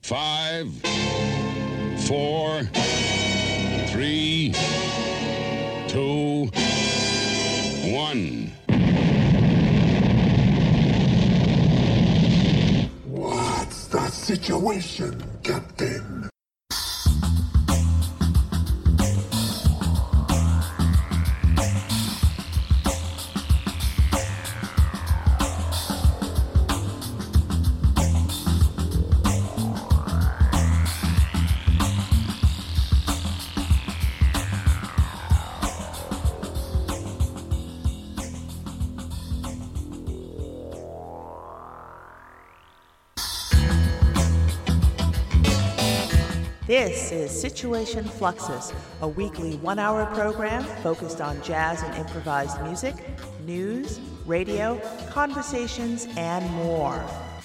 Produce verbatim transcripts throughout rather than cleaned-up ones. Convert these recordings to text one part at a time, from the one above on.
Five, four, three, two, one. What's the situation, Captain? This is Situation Fluxus, a weekly one-hour program focused on jazz and improvised music, news, radio, conversations, and more.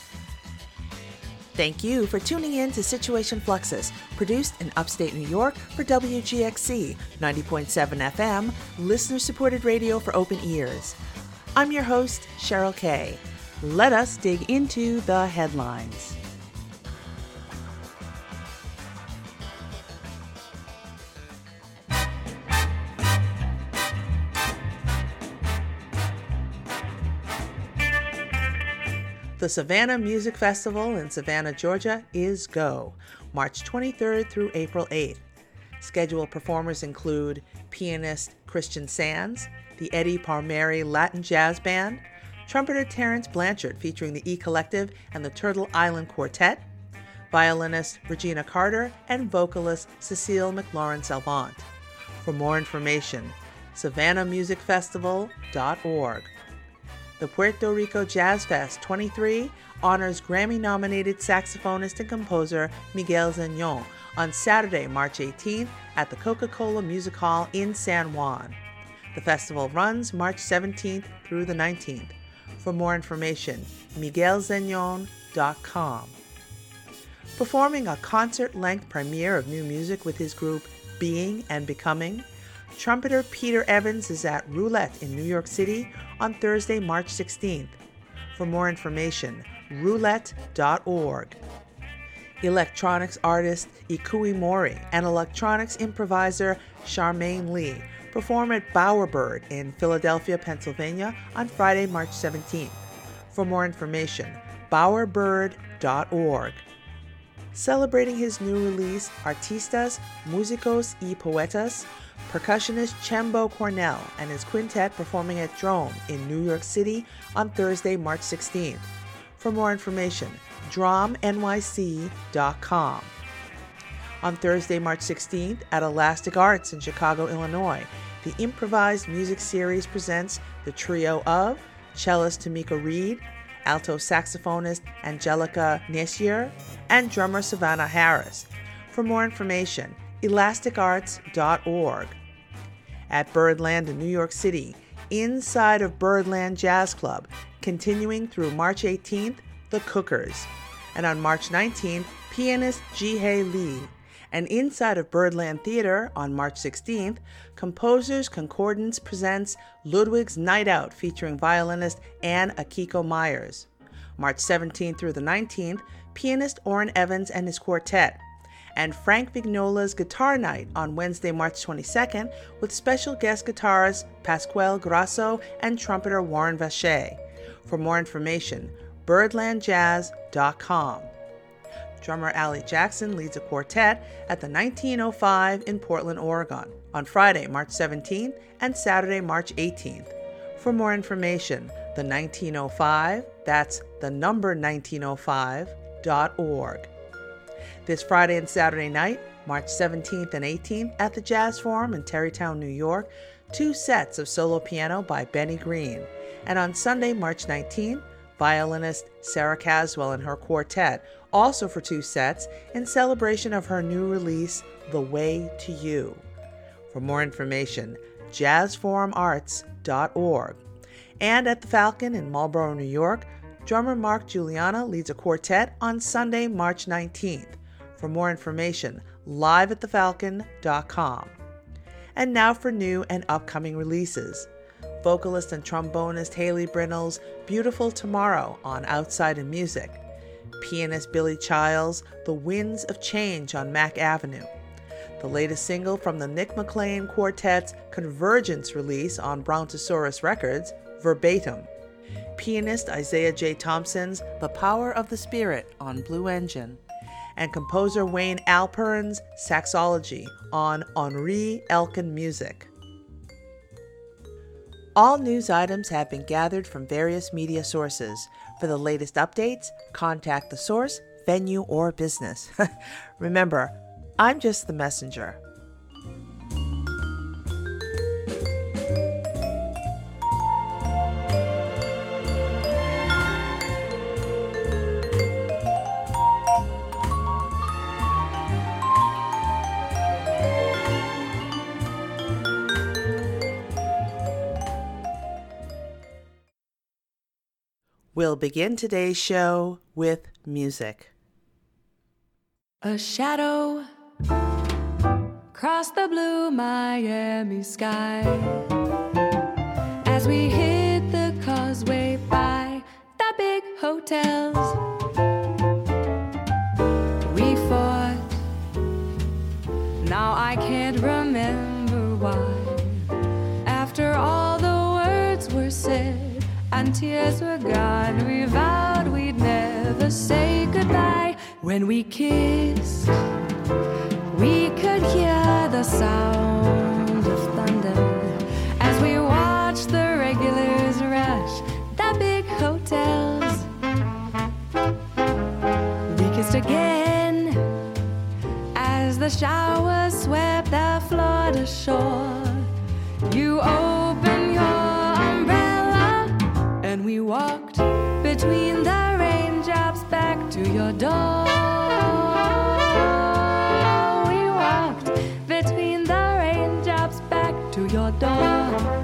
Thank you for tuning in to Situation Fluxus, produced in upstate New York for W G X C ninety point seven F M, listener-supported radio for open ears. I'm your host, Cheryl Kay. Let us dig into the headlines. The Savannah Music Festival in Savannah, Georgia is go, March twenty-third through April eighth. Scheduled performers include pianist Christian Sands, the Eddie Palmieri Latin Jazz Band, trumpeter Terrence Blanchard featuring the E Collective and the Turtle Island Quartet, violinist Regina Carter, and vocalist Cecile McLaurin-Salvant. For more information, savannah music festival dot org. The Puerto Rico Jazz Fest twenty-three honors Grammy-nominated saxophonist and composer Miguel Zagnon on Saturday, March eighteenth at the Coca-Cola Music Hall in San Juan. The festival runs March seventeenth through the nineteenth. For more information, miguel zagnon dot com. Performing a concert-length premiere of new music with his group Being and Becoming, trumpeter Peter Evans is at Roulette in New York City on Thursday, March sixteenth. For more information, roulette dot org. Electronics artist Ikui Mori and electronics improviser Charmaine Lee perform at Bowerbird in Philadelphia, Pennsylvania on Friday, March seventeenth. For more information, bowerbird dot org. Celebrating his new release, Artistas, Músicos y Poetas, percussionist Chembo Cornell and his quintet performing at Drome in New York City on Thursday, March sixteenth. For more information, drom N Y C dot com. On Thursday, March sixteenth at Elastic Arts in Chicago, Illinois, the Improvised Music Series presents the trio of cellist Tamika Reed, alto saxophonist Angelica Nessier, and drummer Savannah Harris. For more information, elastic arts dot org. At Birdland in New York City, inside of Birdland Jazz Club, continuing through March eighteenth, The Cookers. And on March nineteenth, pianist Ji-Hae Lee. And inside of Birdland Theater on March sixteenth, Composers Concordance presents Ludwig's Night Out featuring violinist Anne Akiko Myers. March seventeenth through the nineteenth, pianist Orrin Evans and his quartet. And Frank Vignola's Guitar Night on Wednesday, March twenty-second with special guest guitarist Pasquale Grasso and trumpeter Warren Vacher. For more information, birdland jazz dot com. Drummer Allie Jackson leads a quartet at the nineteen oh five in Portland, Oregon on Friday, March seventeenth and Saturday, March eighteenth. For more information, the nineteen oh five, that's the number nineteen oh five dot org. This Friday and Saturday night, March seventeenth and eighteenth at the Jazz Forum in Tarrytown, New York, two sets of solo piano by Benny Green. And on Sunday, March nineteenth, violinist Sarah Caswell and her quartet, also for two sets, in celebration of her new release, The Way to You. For more information, jazz forum arts dot org. And at the Falcon in Marlborough, New York, drummer Mark Juliana leads a quartet on Sunday, March nineteenth. For more information, live at the falcon dot com. And now for new and upcoming releases. Vocalist and trombonist Haley Brinnell's Beautiful Tomorrow on Outside in Music. pianist Billy Childs' The Winds of Change on Mack Avenue. The latest single from the Nick McLean Quartet's Convergence release on Brontosaurus Records, Verbatim. Pianist Isaiah J. Thompson's The Power of the Spirit on Blue Engine. And composer Wayne Alpern's Saxology on Henri Elkin Music. All news items have been gathered from various media sources. For the latest updates, contact the source, venue, or business. Remember, I'm just the messenger. We'll begin today's show with music. A shadow crossed the blue Miami sky as we hit the causeway by the big hotels. We fought, now I can't remember why. After all the words were said and tears were gone, we vowed we'd never say goodbye. When we kissed, we could hear the sound of thunder as we watched the regulars rush the big hotels. We kissed again as the showers swept the Florida shore. You opened your umbrella and we walked between the raindrops back to your door. We walked between the raindrops back to your door.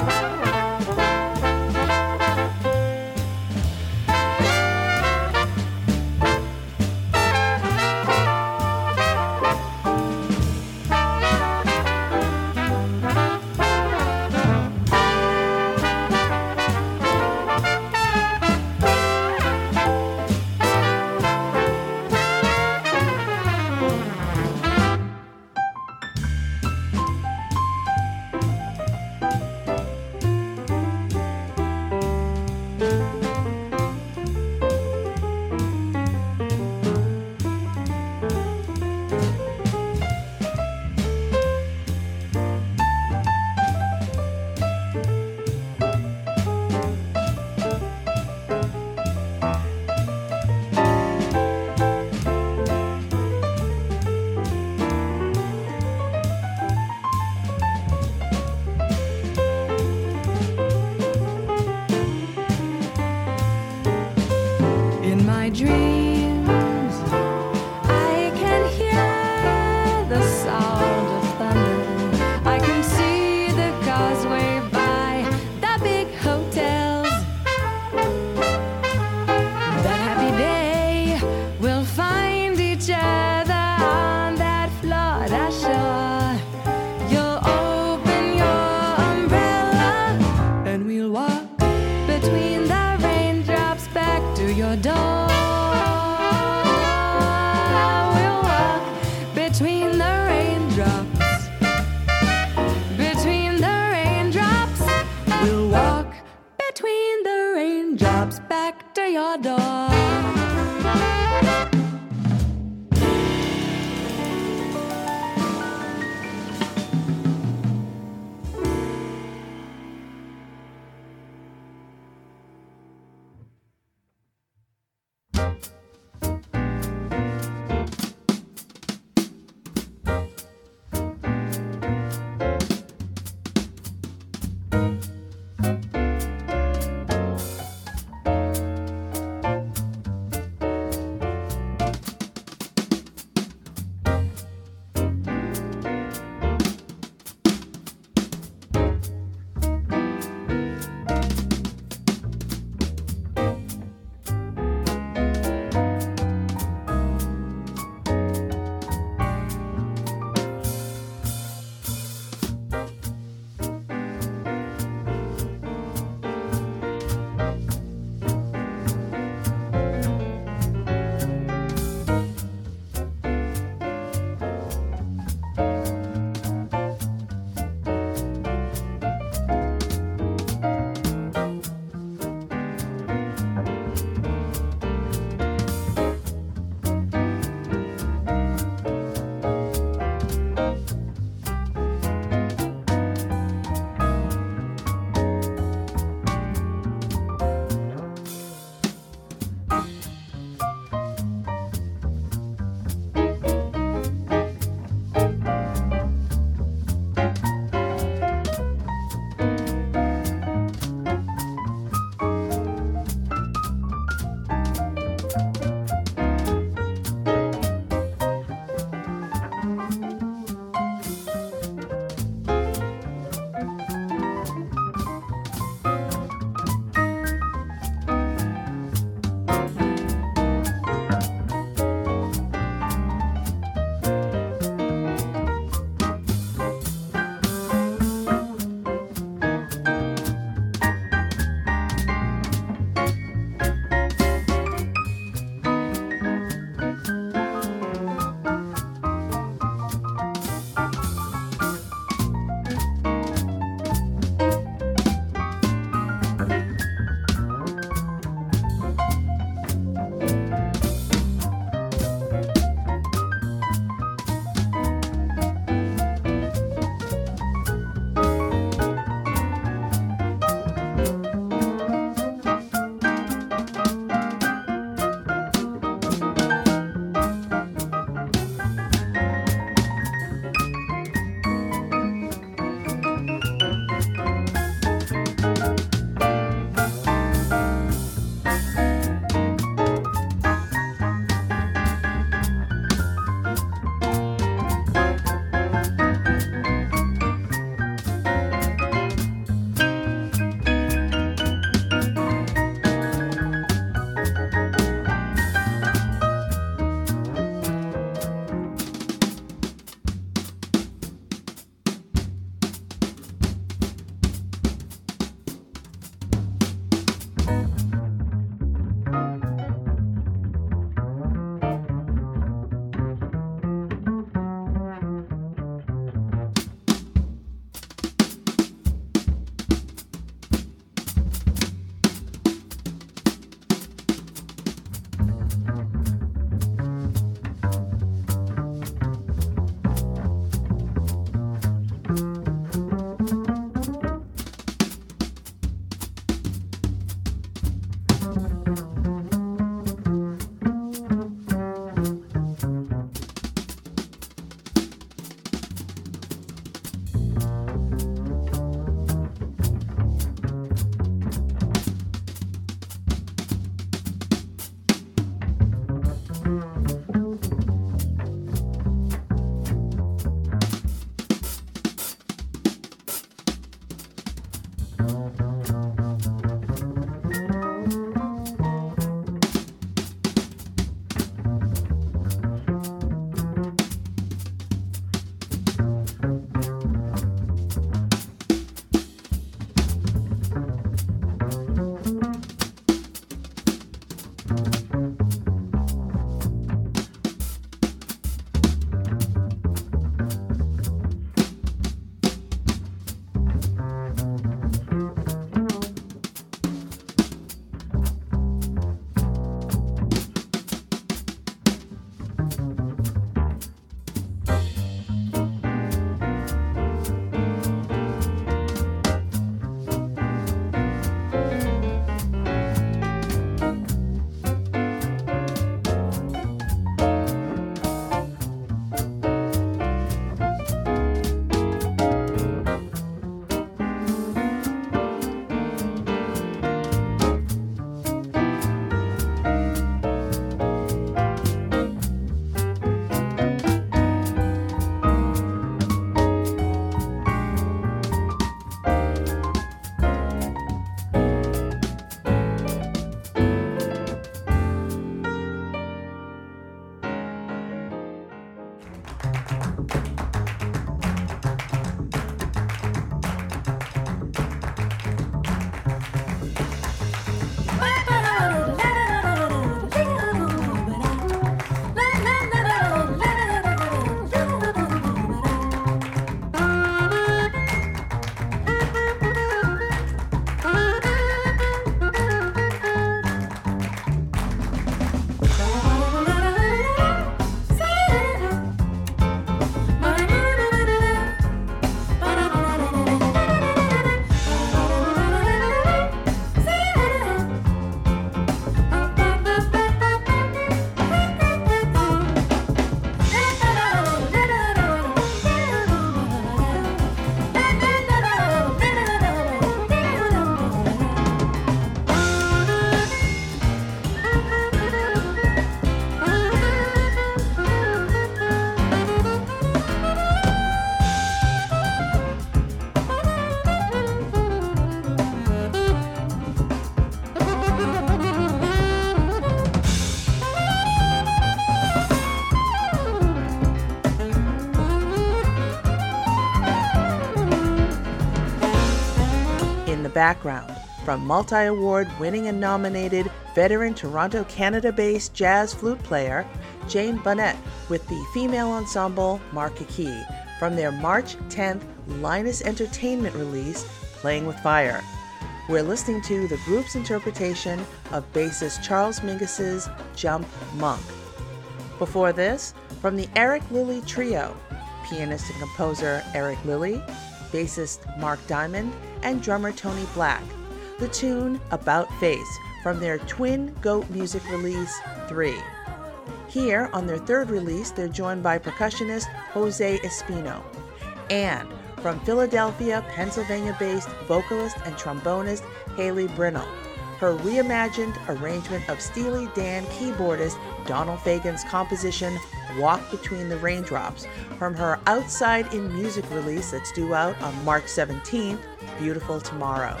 background, from multi-award winning and nominated veteran Toronto, Canada-based jazz flute player Jane Bunnett with the female ensemble Marquee from their March tenth Linus Entertainment release, Playing with Fire. We're listening to the group's interpretation of bassist Charles Mingus's Jump Monk. Before this, from the Eric Lilly Trio, pianist and composer Eric Lilly, bassist Mark Diamond, and drummer Tony Black, the tune About Face from their Twin Goat music release, three. Here, on their third release, they're joined by percussionist Jose Espino. And from Philadelphia, Pennsylvania-based vocalist and trombonist Haley Brinnell, her reimagined arrangement of Steely Dan keyboardist Donald Fagen's composition Walk Between the Raindrops from her Outside in Music release that's due out on March seventeenth, Beautiful Tomorrow.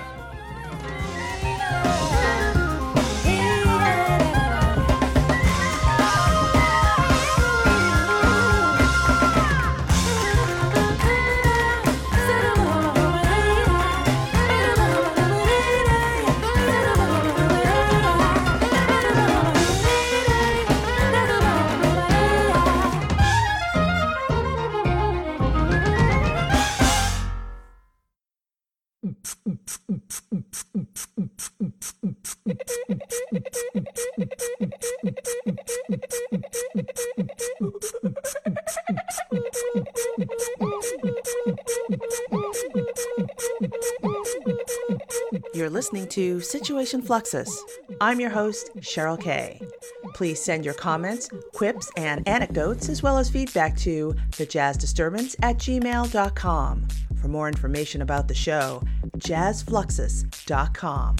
You're listening to Situation Fluxus. I'm your host, Cheryl Kay. Please send your comments, quips, and anecdotes, as well as feedback to thejazzdisturbance at gmail dot com. For more information about the show, jazz fluxus dot com.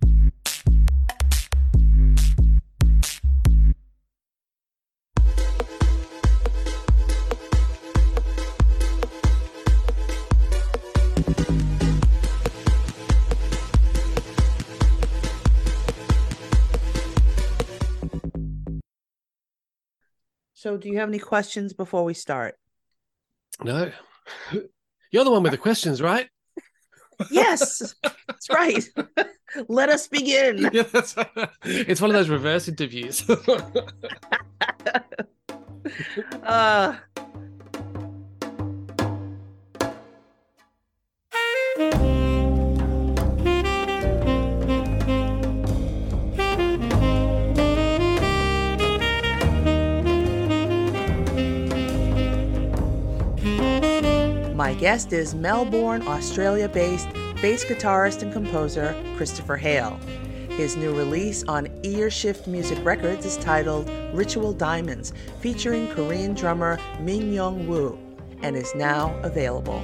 So do you have any questions before we start? No. You're the one with the questions, right? Yes, that's right. Let us begin. Yeah, that's, it's one of those reverse interviews. uh, My guest is Melbourne, Australia-based bass guitarist and composer Christopher Hale. His new release on Earshift Music Records is titled Ritual Diamonds, featuring Korean drummer Min Young Woo, and is now available.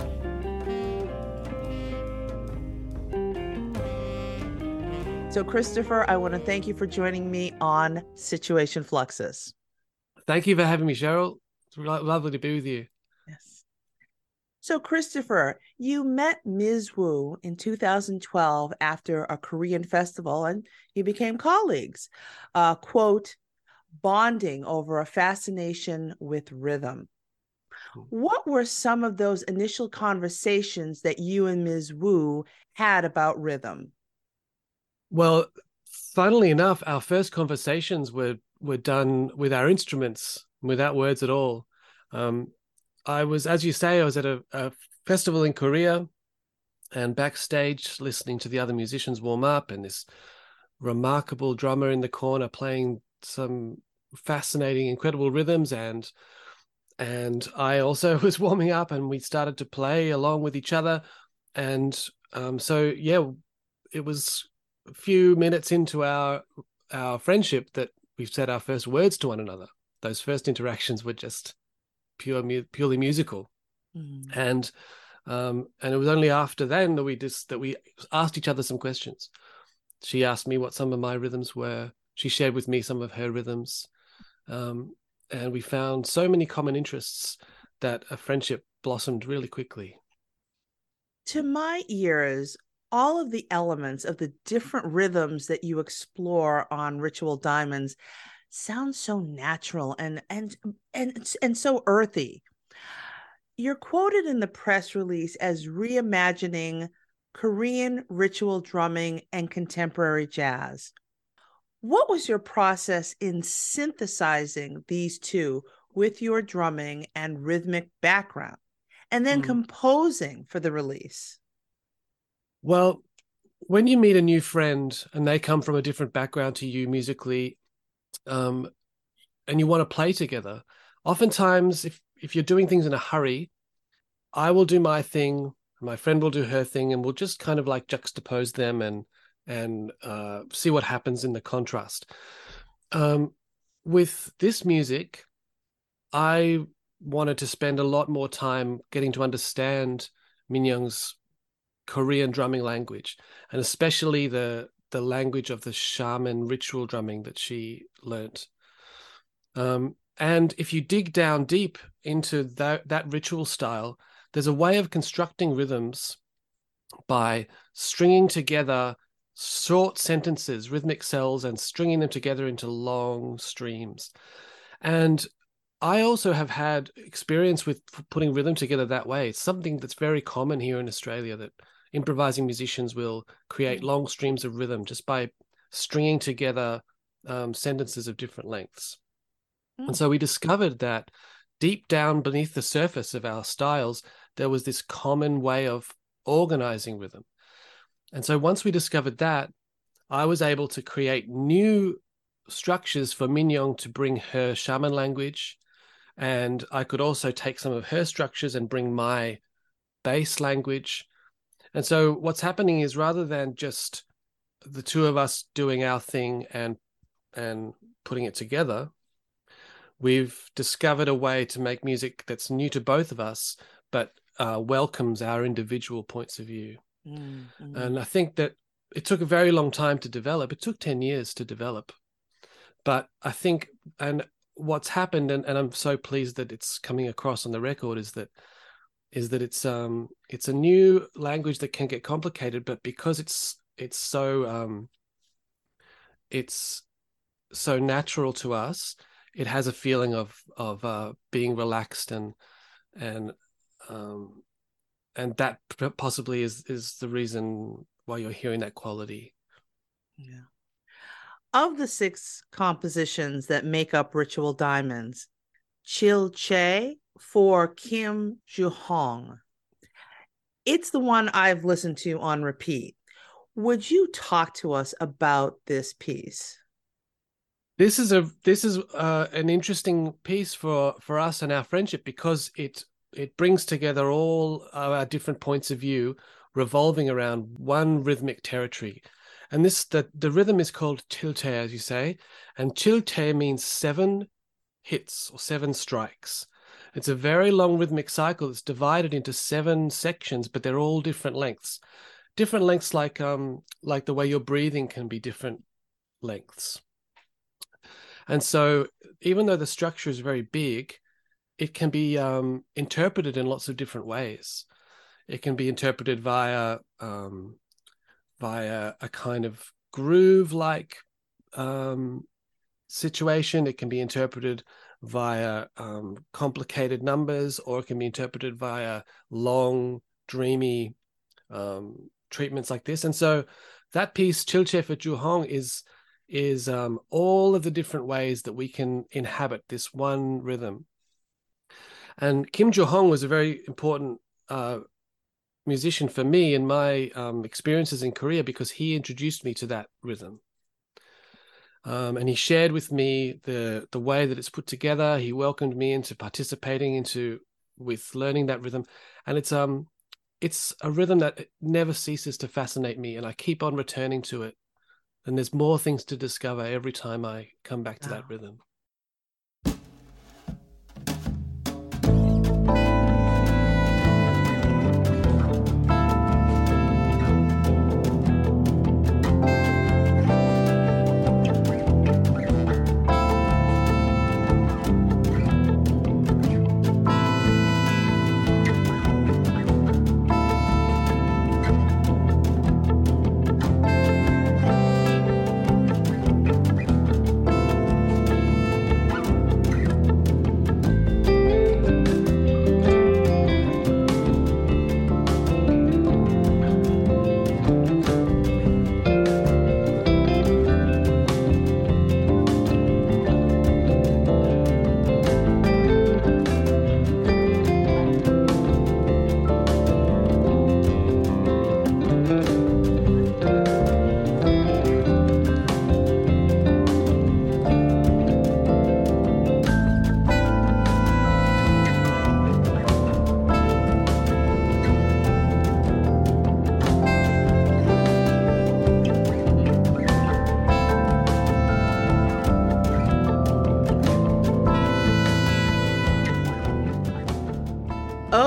So Christopher, I want to thank you for joining me on Situation Fluxus. Thank you for having me, Cheryl. It's lovely to be with you. Yes. So Christopher, you met Miz Woo in two thousand twelve after a Korean festival, and you became colleagues, uh, quote, bonding over a fascination with rhythm. What were some of those initial conversations that you and Miz Woo had about rhythm? Well, funnily enough, our first conversations were, were done with our instruments, without words at all. Um, I was, as you say, I was at a, a festival in Korea and backstage listening to the other musicians warm up, and this remarkable drummer in the corner playing some fascinating, incredible rhythms. And and I also was warming up, and we started to play along with each other. And um, so, yeah, it was a few minutes into our our friendship that we said our first words to one another. Those first interactions were just pure, purely musical, mm. and um, and it was only after then that we just that we asked each other some questions. She asked me what some of my rhythms were. She shared with me some of her rhythms, um, and we found so many common interests that a friendship blossomed really quickly. To my ears, all of the elements of the different rhythms that you explore on Ritual Diamonds sounds so natural and and and and so earthy. You're quoted in the press release as reimagining Korean ritual drumming and contemporary jazz. What was your process in synthesizing these two with your drumming and rhythmic background, and then mm. composing for the release? Well, when you meet a new friend and they come from a different background to you musically, um, and you want to play together, oftentimes if, if you're doing things in a hurry, I will do my thing, my friend will do her thing, and we'll just kind of like juxtapose them and and uh, see what happens in the contrast. Um, with this music, I wanted to spend a lot more time getting to understand Minyoung's Korean drumming language, and especially the the language of the shaman ritual drumming that she learnt. Um, and if you dig down deep into that, that ritual style, there's a way of constructing rhythms by stringing together short sentences, rhythmic cells, and stringing them together into long streams. And I also have had experience with putting rhythm together that way. It's something that's very common here in Australia, that improvising musicians will create long streams of rhythm just by stringing together um, sentences of different lengths. Mm. And so we discovered that deep down beneath the surface of our styles, there was this common way of organizing rhythm. And so once we discovered that, I was able to create new structures for Minyoung to bring her shaman language. And I could also take some of her structures and bring my bass language. And so what's happening is, rather than just the two of us doing our thing and and putting it together, we've discovered a way to make music that's new to both of us, but uh, welcomes our individual points of view. Mm-hmm. And I think that it took a very long time to develop. It took ten years to develop. But I think, and what's happened, and, and I'm so pleased that it's coming across on the record, is that is that it's um it's a new language that can get complicated, but because it's it's so um it's so natural to us, it has a feeling of of uh, being relaxed, and and um and that possibly is is the reason why you're hearing that quality. Yeah. Of the six compositions that make up Ritual Diamonds, Chilche for Kim Joo-hong, it's the one I've listened to on repeat. Would you talk to us about this piece? This is a this is uh, an interesting piece for for us and our friendship, because it it brings together all our different points of view, revolving around one rhythmic territory. And this the, the rhythm is called Chilche, as you say, and Chilche means seven hits or seven strikes. It's a very long rhythmic cycle that's divided into seven sections, but they're all different lengths. Different lengths, like um like the way you're breathing can be different lengths. And so even though the structure is very big, it can be um, interpreted in lots of different ways. It can be interpreted via um, via a kind of groove-like um, situation. It can be interpreted via um, complicated numbers, or it can be interpreted via long, dreamy um, treatments like this. And so that piece, Chilche for Joo-hong, is is um, all of the different ways that we can inhabit this one rhythm. And Kim Joo-hong was a very important uh, musician for me in my um, experiences in Korea, because he introduced me to that rhythm. Um, and he shared with me the the way that it's put together. He welcomed me into participating into with learning that rhythm. And it's um it's a rhythm that never ceases to fascinate me, and I keep on returning to it. And there's more things to discover every time I come back to wow. that rhythm.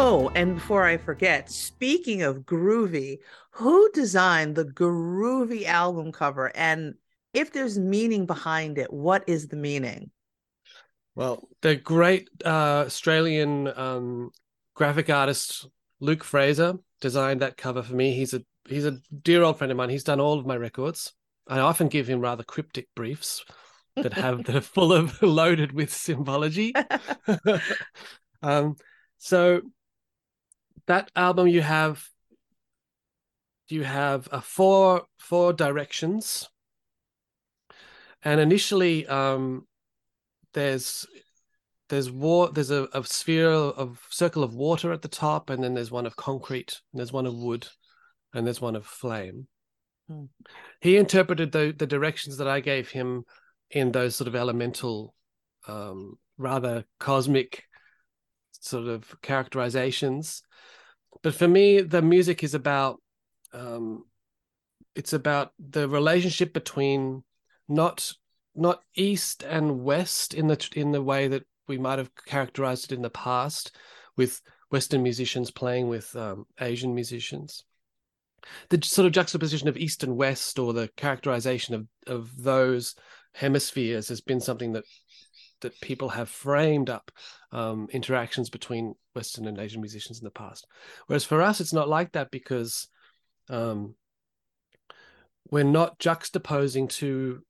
Oh, and before I forget, speaking of groovy, who designed the groovy album cover? And if there's meaning behind it, what is the meaning? Well, the great uh, Australian um, graphic artist Luke Fraser designed that cover for me. He's a he's a dear old friend of mine. He's done all of my records. I often give him rather cryptic briefs that have that are full of loaded with symbology. um, so that album you have you have a four four directions, and initially um, there's there's war there's a, a sphere of circle of water at the top, and then there's one of concrete, and there's one of wood, and there's one of flame. Hmm. He interpreted the the directions that I gave him in those sort of elemental, um, rather cosmic sort of characterizations. But for me, the music is about um, it's about the relationship between not not east and west in the in the way that we might have characterized it in the past, with Western musicians playing with um, Asian musicians. The sort of juxtaposition of east and west, or the characterization of of those hemispheres, has been something that that people have framed up um, interactions between Western and Asian musicians in the past. Whereas for us, it's not like that, because um, we're not juxtaposing two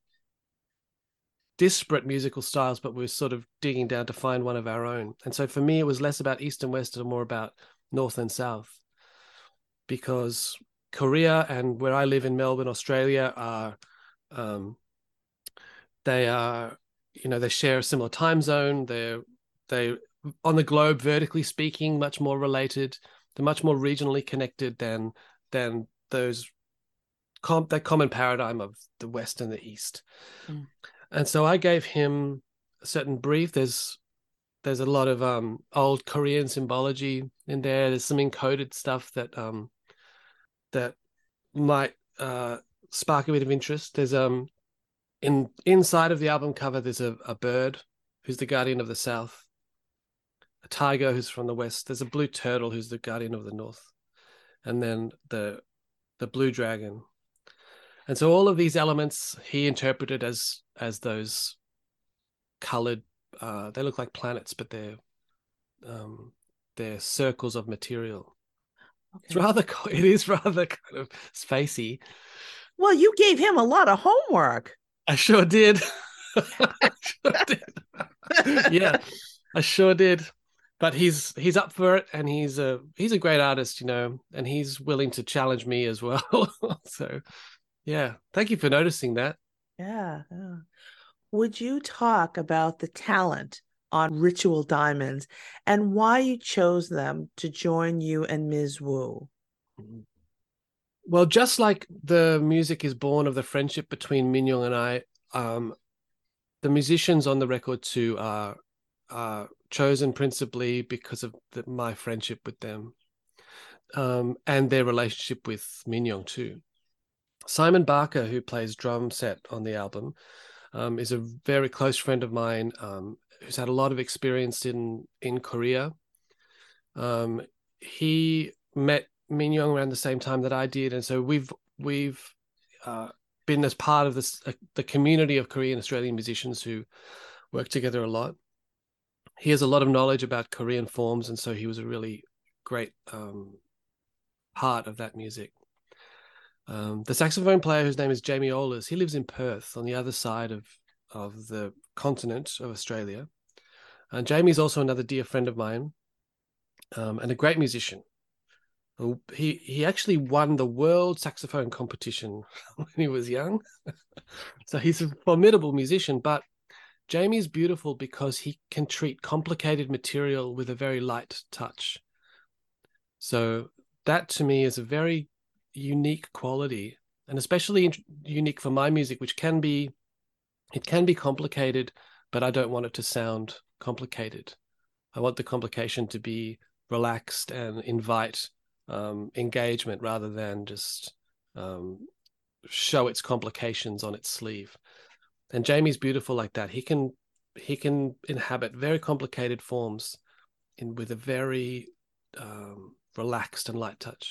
disparate musical styles, but we're sort of digging down to find one of our own. And so for me, it was less about East and West and more about North and South, because Korea and where I live in Melbourne, Australia, are um, they are, you know, they share a similar time zone. They're they on the globe, vertically speaking, much more related. They're much more regionally connected than than those com- that common paradigm of the West and the East. Mm. And so I gave him a certain brief. There's there's a lot of um, old Korean symbology in there. There's some encoded stuff that um, that might uh, spark a bit of interest. There's um in inside of the album cover, there's a, a bird who's the guardian of the South, a tiger who's from the West. There's a blue turtle who's the guardian of the North, and then the the blue dragon. And so all of these elements he interpreted as as those colored. Uh, they look like planets, but they're um, they're circles of material. Okay. It's rather it is rather kind of spacey. Well, you gave him a lot of homework. I sure did. I sure did. Yeah, I sure did. But he's he's up for it, and he's a he's a great artist, you know, and he's willing to challenge me as well. So, yeah, thank you for noticing that. Yeah, yeah. Would you talk about the talent on Ritual Diamonds and why you chose them to join you and Miz Wu? Well, just like the music is born of the friendship between Min Young and I, um, the musicians on the record too are, are chosen principally because of the, my friendship with them, um, and their relationship with Min Young too. Simon Barker, who plays drum set on the album, um, is a very close friend of mine, um, who's had a lot of experience in in Korea. Um, he met Min Young around the same time that I did, and so we've we've uh, been as part of this uh, the community of Korean Australian musicians who work together a lot. He has a lot of knowledge about Korean forms, and so he was a really great um, part of that music. Um, the saxophone player, whose name is Jamie Ohlers, he lives in Perth on the other side of of the continent of Australia. And Jamie's also another dear friend of mine, um, and a great musician. He he actually won the world saxophone competition when he was young. So he's a formidable musician, but Jamie's beautiful because he can treat complicated material with a very light touch. So that to me is a very unique quality, and especially unique for my music, which can be, it can be complicated, but I don't want it to sound complicated. I want the complication to be relaxed and invite um, engagement rather than just um, show its complications on its sleeve. And Jamie's beautiful like that. He can he can inhabit very complicated forms in with a very um, relaxed and light touch.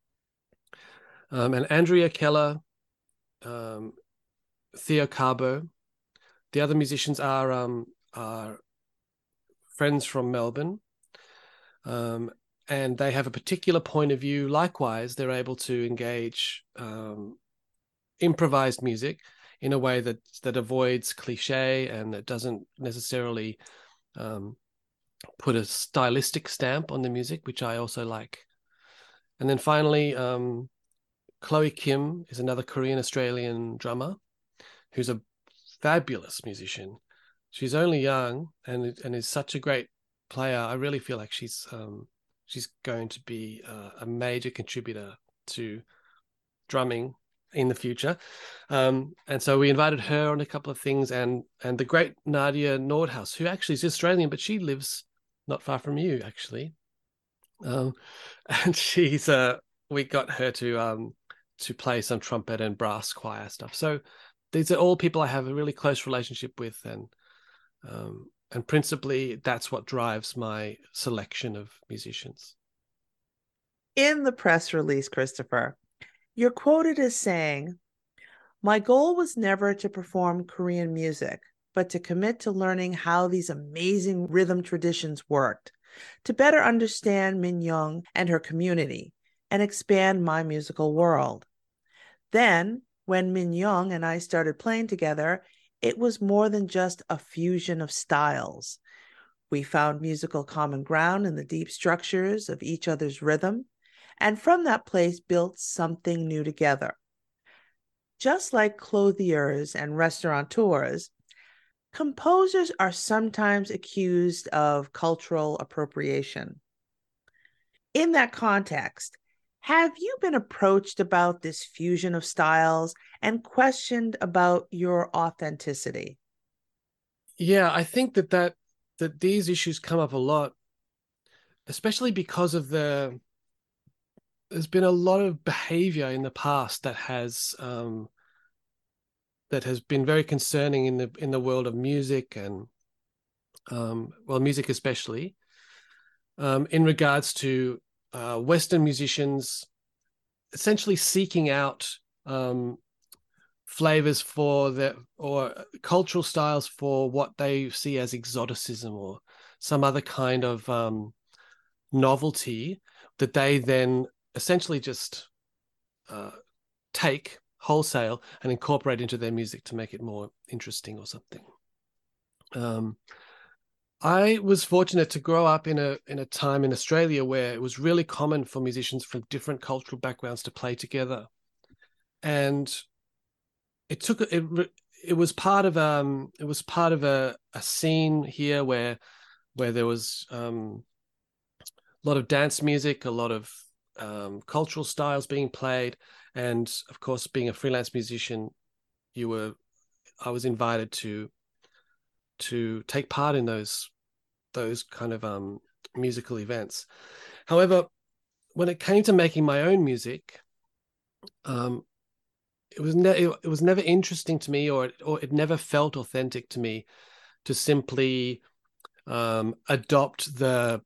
Um, and Andrea Keller, um, Theo Carbo. The other musicians are um, are friends from Melbourne, um, and they have a particular point of view. Likewise, they're able to engage um, improvised music in a way that that avoids cliche and that doesn't necessarily um, put a stylistic stamp on the music, which I also like. And then finally, um, Chloe Kim is another Korean Australian drummer who's a fabulous musician. She's only young and and is such a great player. I really feel like she's um, she's going to be uh, a major contributor to drumming in the future. Um, and so we invited her on a couple of things, and and the great Nadia Nordhaus, who actually is Australian, but she lives not far from you, actually. Um, and she's uh, we got her to um, to play some trumpet and brass choir stuff. So these are all people I have a really close relationship with, and um, and principally that's what drives my selection of musicians. In the press release, Christopher, you're quoted as saying, "My goal was never to perform Korean music, but to commit to learning how these amazing rhythm traditions worked, to better understand Min Young and her community, and expand my musical world. Then, when Min Young and I started playing together, it was more than just a fusion of styles. We found musical common ground in the deep structures of each other's rhythm, and from that place built something new together. Just like clothiers and restaurateurs, composers are sometimes accused of cultural appropriation. In that context, have you been approached about this fusion of styles and questioned about your authenticity?" Yeah, I think that that that these issues come up a lot, especially because of the there's been a lot of behavior in the past that has um, that has been very concerning in the in the world of music and um, well, music especially, um, in regards to uh, Western musicians essentially seeking out um, flavors for the or cultural styles for what they see as exoticism or some other kind of um, novelty that they then essentially just uh, take wholesale and incorporate into their music to make it more interesting or something. Um, I was fortunate to grow up in a in a time in Australia where it was really common for musicians from different cultural backgrounds to play together, and it took it. It was part of um. It was part of a, a scene here where where there was um, a lot of dance music, a lot of um, cultural styles being played, and of course, being a freelance musician, you were. I was invited to to take part in those those kind of um, musical events. However, when it came to making my own music, um, it was ne- it, it was never interesting to me, or it, or it never felt authentic to me to simply um, adopt the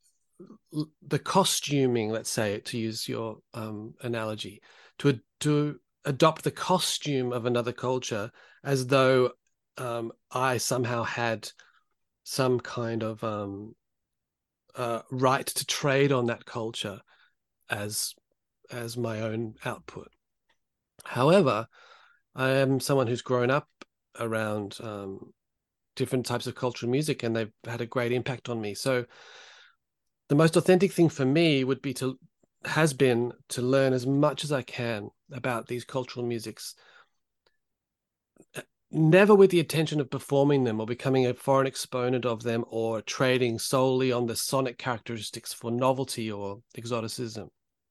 the costuming, let's say, to use your um, analogy, to to adopt the costume of another culture as though um, I somehow had some kind of um, uh, right to trade on that culture as as my own output. However, I am someone who's grown up around um, different types of cultural music, and they've had a great impact on me. So the most authentic thing for me would be to has been to learn as much as I can about these cultural musics, never with the intention of performing them or becoming a foreign exponent of them or trading solely on the sonic characteristics for novelty or exoticism.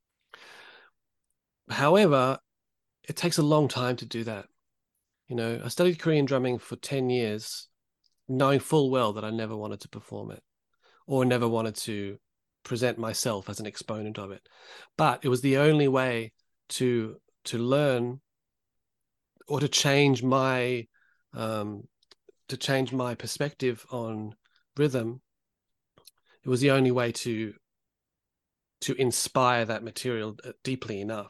However, it takes a long time to do that. You know, I studied Korean drumming for ten years, knowing full well that I never wanted to perform it or never wanted to present myself as an exponent of it. But it was the only way to to learn or to change my um, to change my perspective on rhythm. It was the only way to to inspire that material deeply enough.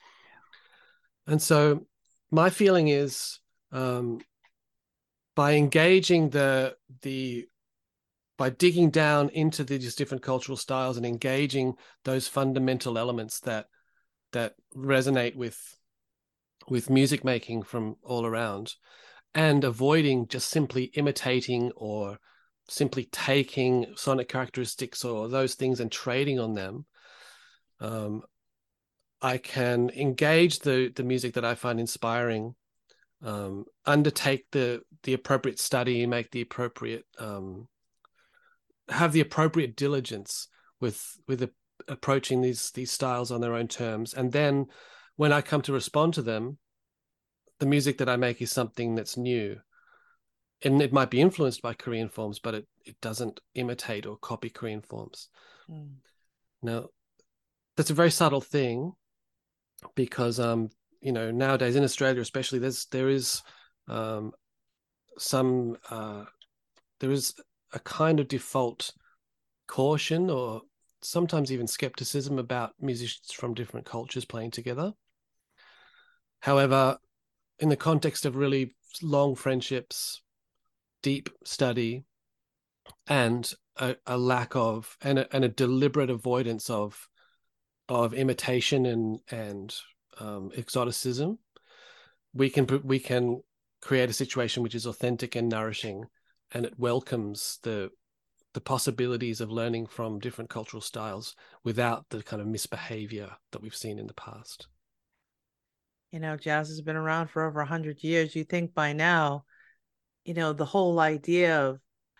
And so my feeling is, um, by engaging the the by digging down into these different cultural styles and engaging those fundamental elements that that resonate with with music making from all around, and avoiding just simply imitating or simply taking sonic characteristics or those things and trading on them, um, I can engage the the music that I find inspiring, um, undertake the the appropriate study, make the appropriate um, have the appropriate diligence with with a, approaching these these styles on their own terms, and then when I come to respond to them, the music that I make is something that's new, and it might be influenced by Korean forms, but it it doesn't imitate or copy Korean forms. Mm. Now, that's a very subtle thing, because um you know, nowadays in Australia especially, there's there is um some uh there is a kind of default caution or sometimes even skepticism about musicians from different cultures playing together. However, in the context of really long friendships, deep study, and a, a lack of and a, and a deliberate avoidance of of imitation and and um, exoticism, we can we can create a situation which is authentic and nourishing, and it welcomes the the possibilities of learning from different cultural styles without the kind of misbehavior that we've seen in the past. You know, jazz has been around for over a hundred years. You think by now, you know, the whole idea of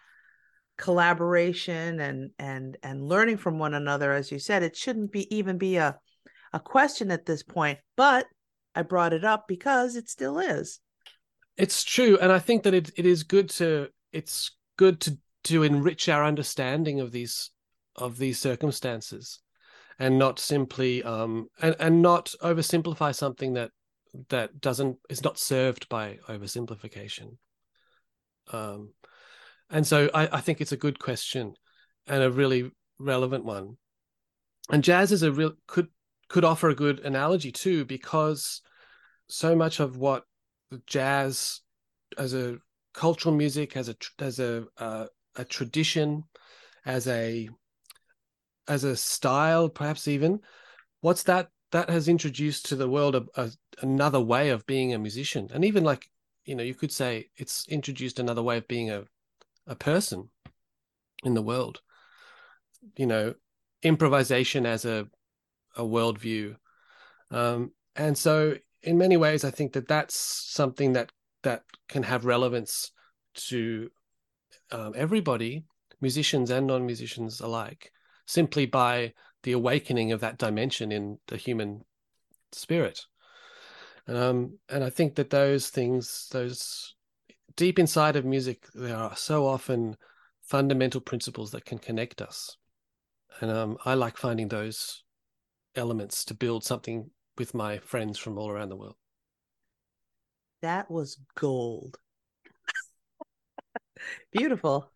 collaboration and and and learning from one another, as you said, it shouldn't be even be a a question at this point. But I brought it up because it still is. It's true, and I think that it it is good to it's good to to enrich our understanding of these of these circumstances, and not simply um and and not oversimplify something that that doesn't is not served by oversimplification. Um, and so I, I think it's a good question and a really relevant one. And jazz is a real could could offer a good analogy too, because so much of what jazz as a cultural music, as a as a uh, a tradition, as a as a style, perhaps even, what's that that has introduced to the world a, a, another way of being a musician. And even, like, you know, you could say it's introduced another way of being a a person in the world. You know, improvisation as a a worldview, um, and so in many ways, I think that that's something that that can have relevance to um, everybody, musicians and non-musicians alike, simply by the awakening of that dimension in the human spirit. Um, and I think that those things, those deep inside of music, there are so often fundamental principles that can connect us. And um, I like finding those elements to build something with my friends from all around the world. That was gold. Beautiful.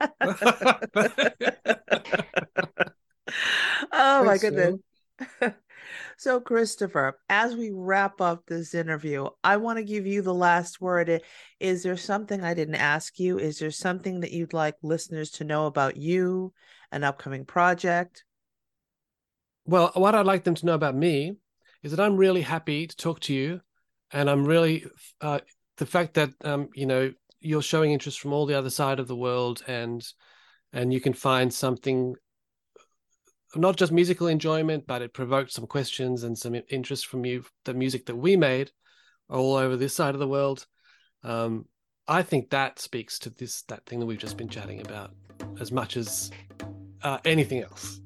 Oh my goodness. So. So Christopher, as we wrap up this interview, I want to give you the last word. Is there something I didn't ask you? Is there something that you'd like listeners to know about you, an upcoming project? Well, what I'd like them to know about me is that I'm really happy to talk to you, and I'm really uh, the fact that um, you know, you're showing interest from all the other side of the world, and and you can find something, not just musical enjoyment, but it provoked some questions and some interest from you, the music that we made all over this side of the world. Um, I think that speaks to this that thing that we've just been chatting about as much as uh, anything else.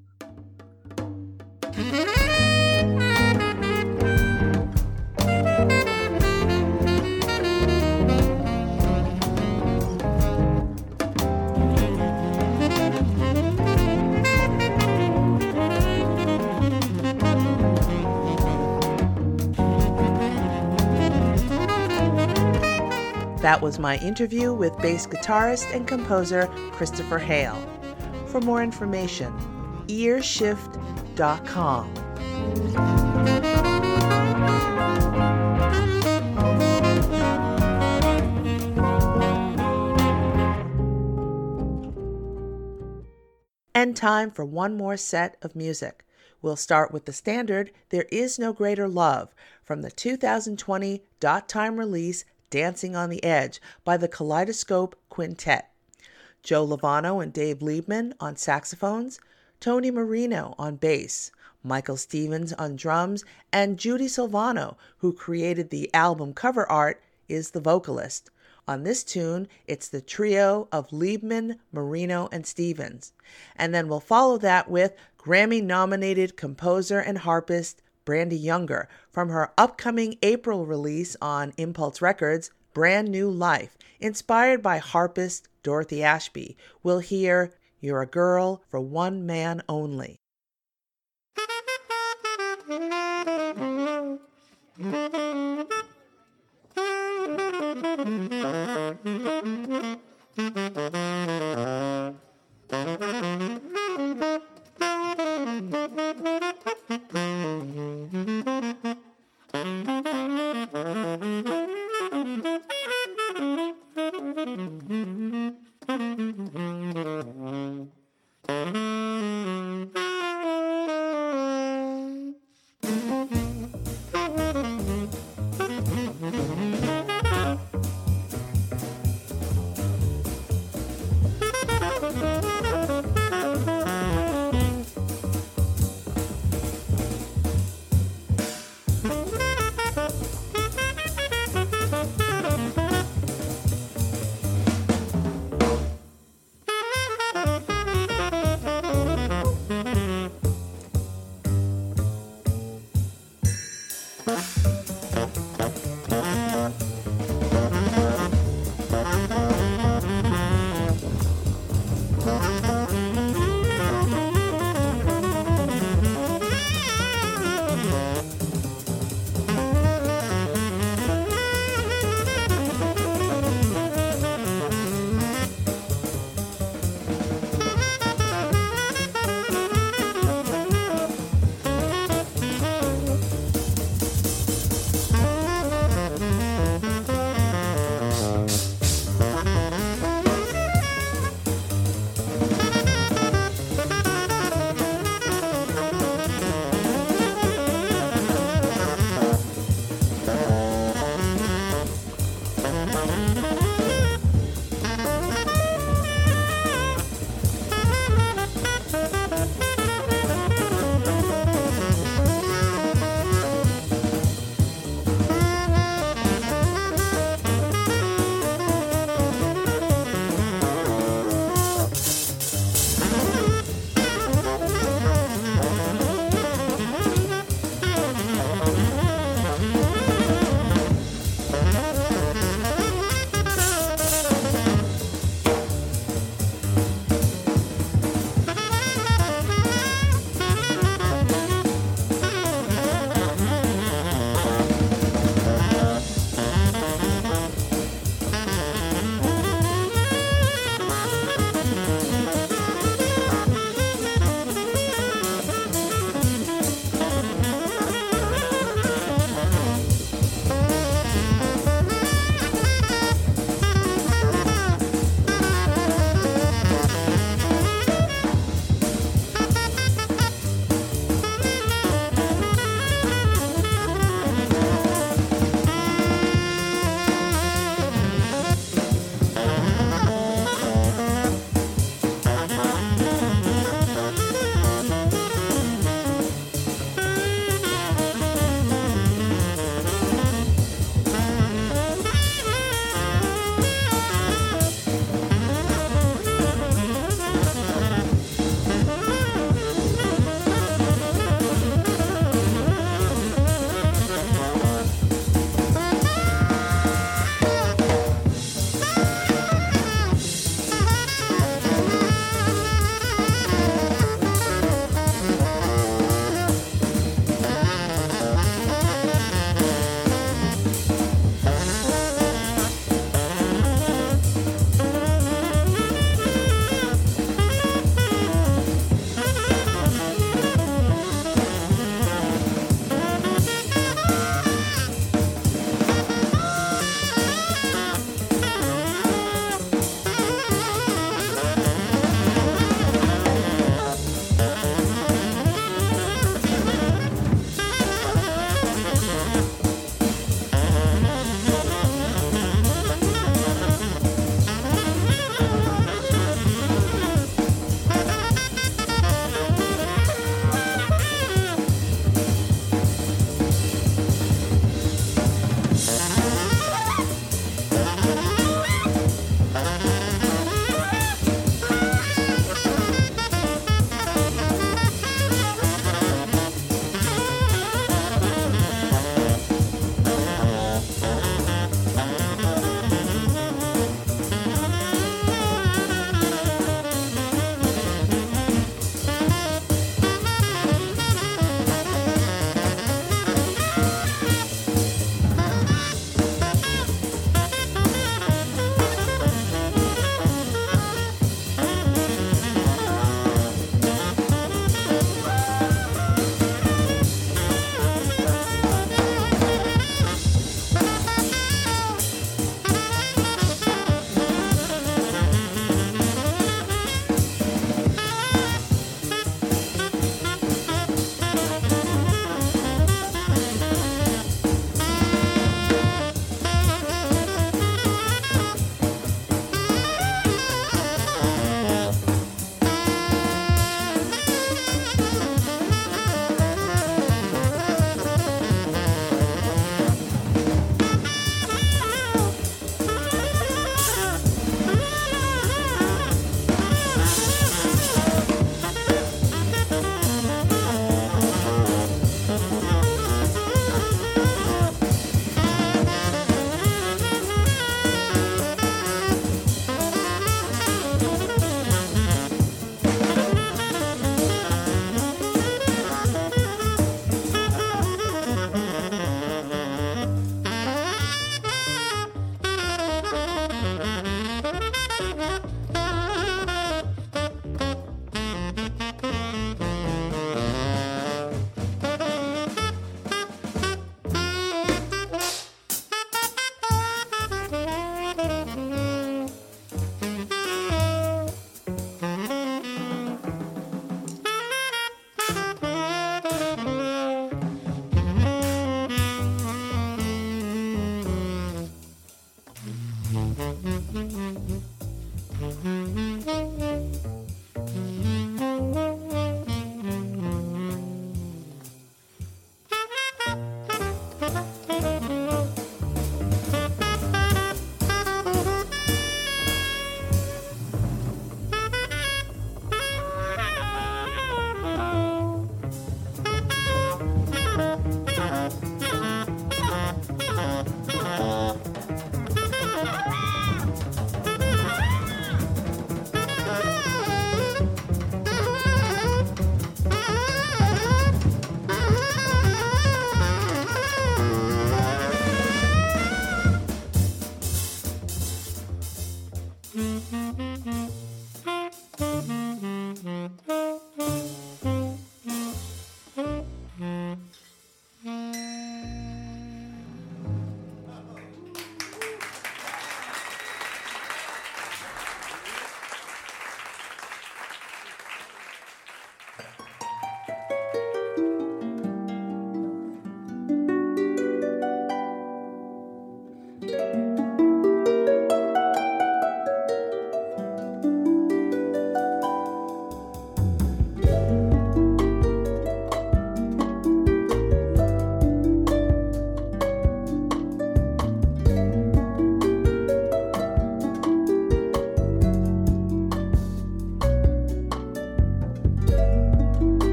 That was my interview with bass guitarist and composer Christopher Hale. For more information, ear shift dot com. And time for one more set of music. We'll start with the standard There Is No Greater Love from the two thousand twenty Dot Time release Dancing on the Edge by the Kaleidoscope Quintet. Joe Lovano and Dave Liebman on saxophones, Tony Marino on bass, Michael Stevens on drums, and Judy Silvano, who created the album cover art, is the vocalist. On this tune, it's the trio of Liebman, Marino, and Stevens. And then we'll follow that with Grammy-nominated composer and harpist Brandy Younger from her upcoming April release on Impulse Records, Brand New Life, inspired by harpist Dorothy Ashby. We'll hear You're a Girl for One Man Only.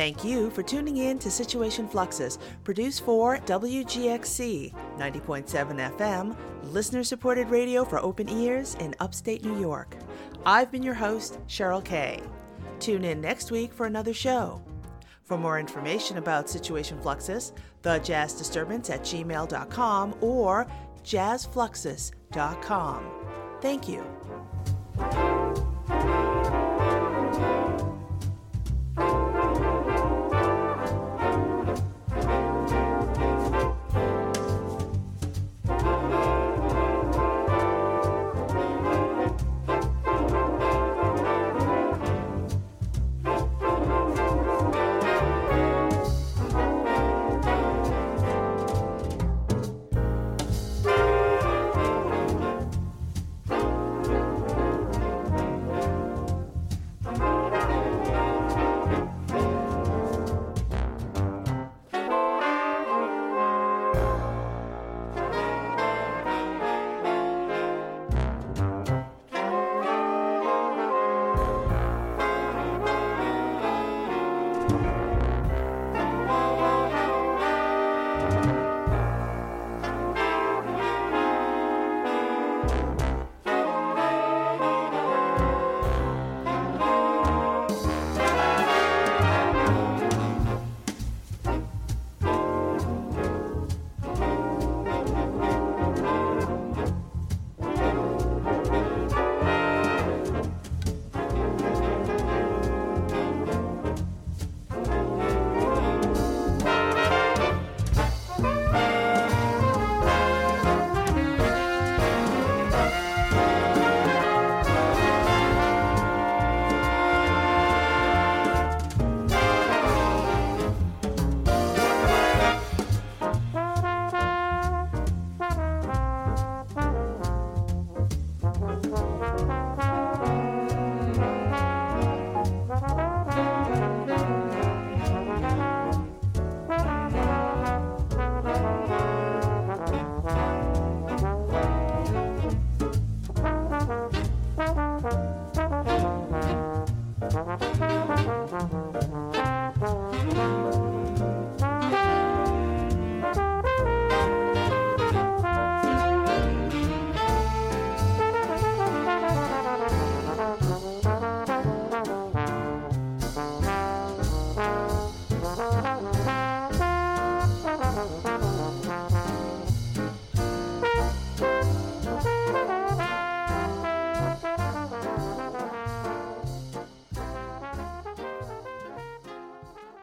Thank you for tuning in to Situation Fluxus, produced for W G X C ninety point seven F M, listener-supported radio for open ears in upstate New York. I've been your host, Cheryl Kay. Tune in next week for another show. For more information about Situation Fluxus, the Jazz Disturbance at gmail dot com or jazz fluxus dot com. Thank you.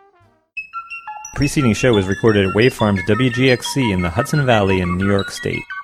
The preceding show was recorded at Wave Farms W G X C in the Hudson Valley in New York State.